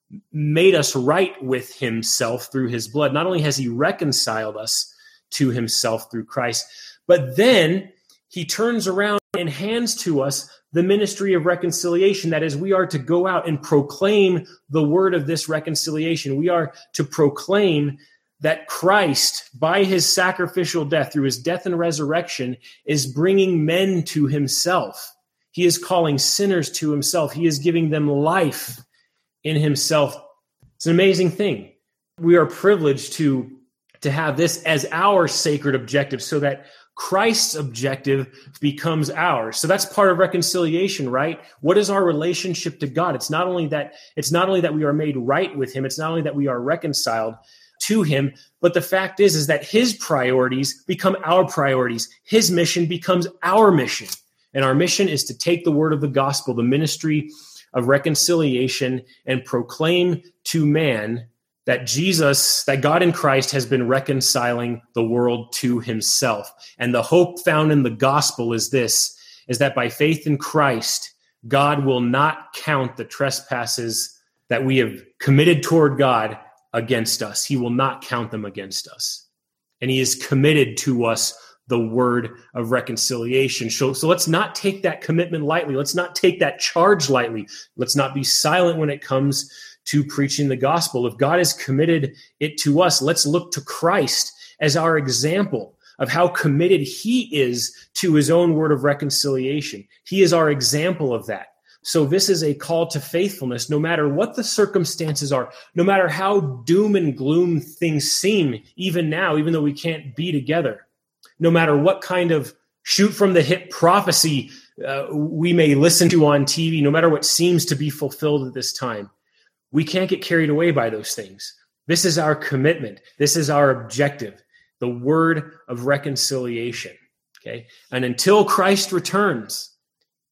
made us right with himself through his blood, not only has he reconciled us to himself through Christ, but then he turns around and hands to us the ministry of reconciliation. That is, we are to go out and proclaim the word of this reconciliation. We are to proclaim that Christ, by his sacrificial death, through his death and resurrection, is bringing men to himself. He is calling sinners to himself. He is giving them life in himself. It's an amazing thing. We are privileged to have this as our sacred objective, so that Christ's objective becomes ours. So that's part of reconciliation, right? What is our relationship to God? It's not only that we are made right with him. It's not only that we are reconciled to him, but the fact is that his priorities become our priorities. His mission becomes our mission. And our mission is to take the word of the gospel, the ministry of reconciliation, and proclaim to man that God in Christ has been reconciling the world to himself. And the hope found in the gospel is that by faith in Christ, God will not count the trespasses that we have committed toward God against us. He will not count them against us. And he is committed to us the word of reconciliation. So let's not take that commitment lightly. Let's not take that charge lightly. Let's not be silent when it comes to preaching the gospel. If God has committed it to us, let's look to Christ as our example of how committed he is to his own word of reconciliation. He is our example of that. So this is a call to faithfulness, no matter what the circumstances are, no matter how doom and gloom things seem, even now, even though we can't be together, no matter what kind of shoot from the hip prophecy we may listen to on TV, no matter what seems to be fulfilled at this time. We can't get carried away by those things. This is our commitment. This is our objective, the word of reconciliation. Okay. And until Christ returns,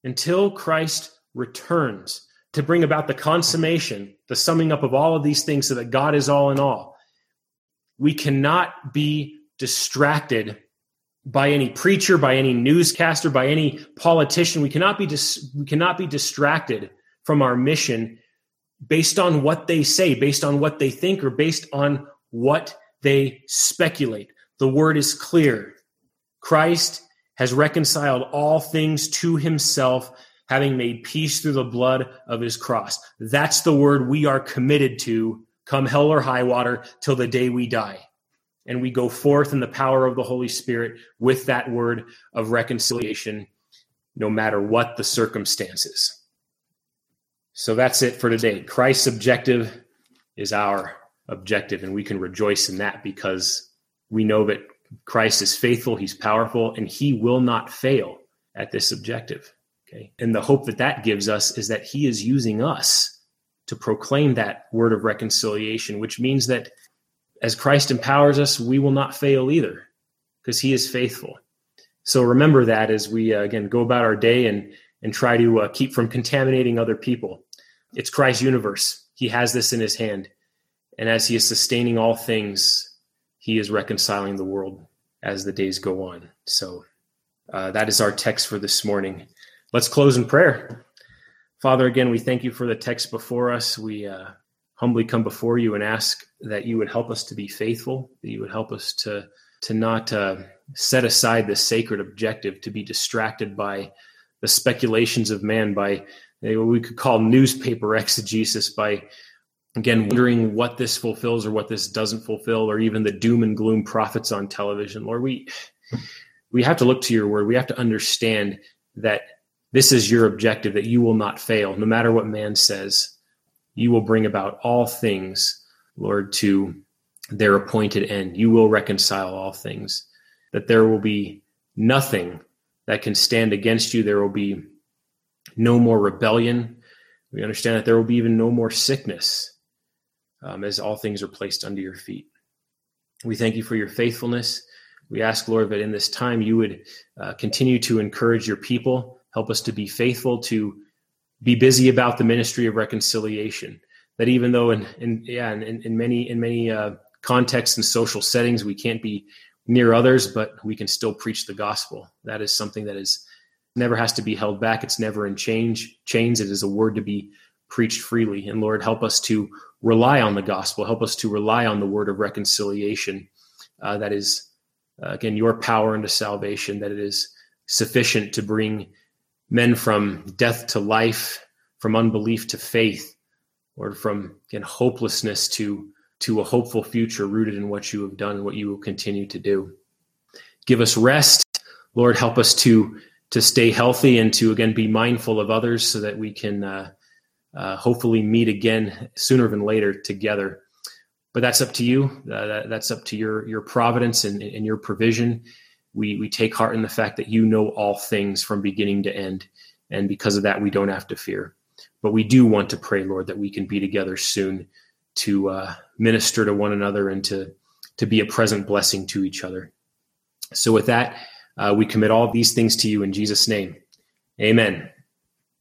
until Christ returns to bring about the consummation, the summing up of all of these things so that God is all in all. We cannot be distracted by any preacher, by any newscaster, by any politician. We cannot be distracted from our mission based on what they say, based on what they think, or based on what they speculate. The word is clear. Christ has reconciled all things to himself, having made peace through the blood of his cross. That's the word we are committed to, come hell or high water, till the day we die. And we go forth in the power of the Holy Spirit with that word of reconciliation, no matter what the circumstances. So that's it for today. Christ's objective is our objective, and we can rejoice in that because we know that Christ is faithful, he's powerful, and he will not fail at this objective. Okay? And the hope that that gives us is that he is using us to proclaim that word of reconciliation, which means that as Christ empowers us, we will not fail either because he is faithful. So remember that as we, again, go about our day and try to keep from contaminating other people. It's Christ's universe. He has this in his hand. And as he is sustaining all things, he is reconciling the world as the days go on. So that is our text for this morning. Let's close in prayer. Father, again, we thank you for the text before us. We humbly come before you and ask that you would help us to be faithful, that you would help us to not set aside this sacred objective, to be distracted by the speculations of man, by what we could call newspaper exegesis, by, again, wondering what this fulfills or what this doesn't fulfill, or even the doom and gloom prophets on television. Lord, we have to look to your word. We have to understand that this is your objective, that you will not fail, no matter what man says. You will bring about all things, Lord, to their appointed end. You will reconcile all things, that there will be nothing that can stand against you. There will be no more rebellion. We understand that there will be even no more sickness as all things are placed under your feet. We thank you for your faithfulness. We ask, Lord, that in this time you would continue to encourage your people. Help us to be faithful, to be busy about the ministry of reconciliation. That even though in many contexts and social settings we can't be near others, but we can still preach the gospel. That is something that is never has to be held back. It's never in chains. It is a word to be preached freely. And Lord, help us to rely on the gospel. Help us to rely on the word of reconciliation. That is, again, your power into salvation. That it is sufficient to bring men from death to life, from unbelief to faith, or from, again, hopelessness to a hopeful future rooted in what you have done and what you will continue to do. Give us rest. Lord, help us to stay healthy and to, again, be mindful of others so that we can hopefully meet again sooner than later together. But that's up to you. That's up to your providence and your provision. We take heart in the fact that you know all things from beginning to end. And because of that, we don't have to fear. But we do want to pray, Lord, that we can be together soon to minister to one another and to be a present blessing to each other. So with that, we commit all these things to you in Jesus' name. Amen.